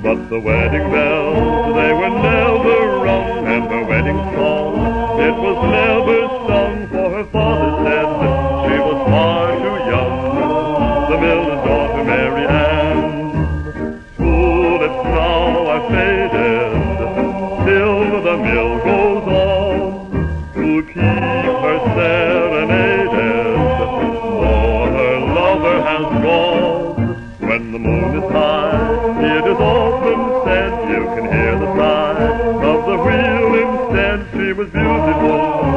But the wedding bells, they were never rung, and her wedding song, it was never sung, for her father said she was far too young, the miller's daughter Mary Ann. Tulips now are faded, still the mill goes on, to keep her serenaded, for her lover has gone. When the moon is high, it is often said, you can hear the sigh of the wheel instead. She was beautiful,